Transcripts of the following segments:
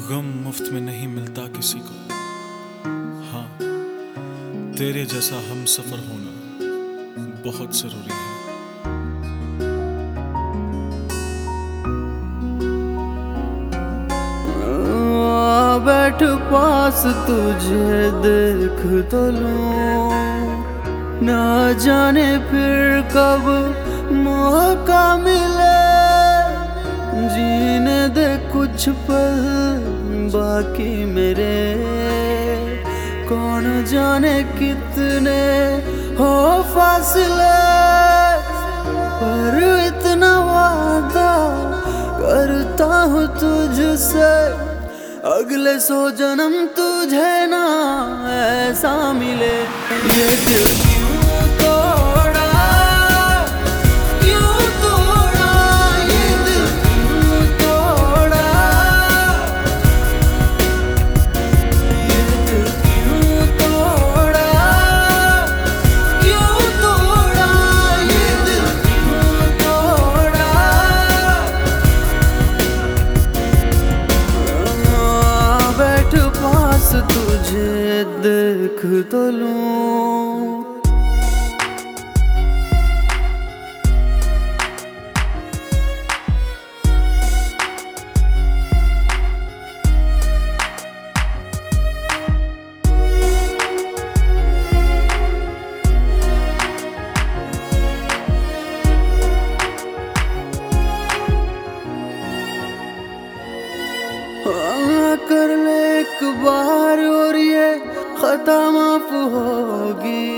गम मुफ्त में नहीं मिलता किसी को। हाँ, तेरे जैसा हम सफर होना बहुत जरूरी है। बैठ पास तुझे देख तो लूं, ना जाने फिर कब मौका मिले। जीने दे कुछ पल बाकी मेरे, कौन जाने कितने हो फासले। पर इतना वादा करता हूँ तुझसे, अगले 100 जन्म तुझे ना ऐसा मिले। ये दिल क्यों तोड़ा, क्यों तोड़ा, ये दिल क्यों तोड़ा, ये दिल क्यों तोड़ा, क्यों तोड़ा, ये दिल क्यों तोड़ा। बैठ पास तुझे देख तो लूं। कर ले एक बार और ये खता माफ होगी।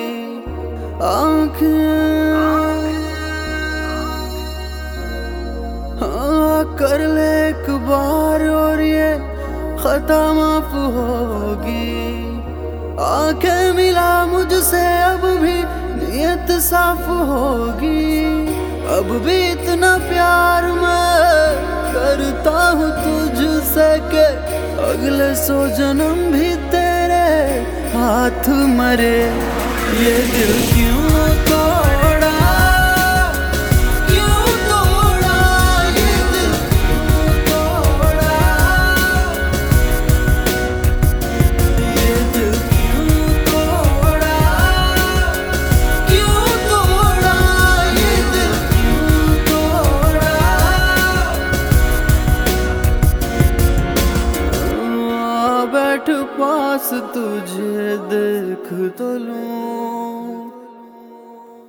कर ले एक बार और ये खता माफ होगी। आंखें मिला मुझसे अब भी नियत साफ होगी। अब भी इतना प्यार मैं करता हूँ तुझसे के अगले 100 जन्म भी तेरे हाथ मरे। ये दिल क्यों तोड़ा, क्यों तोड़ा, ये दिल क्यों तोड़ा, ये दिल क्यों तोड़ा, क्यों तोड़ा, ये दिल क्यों तोड़ा। बैठ पास तुझे देख तो लूं।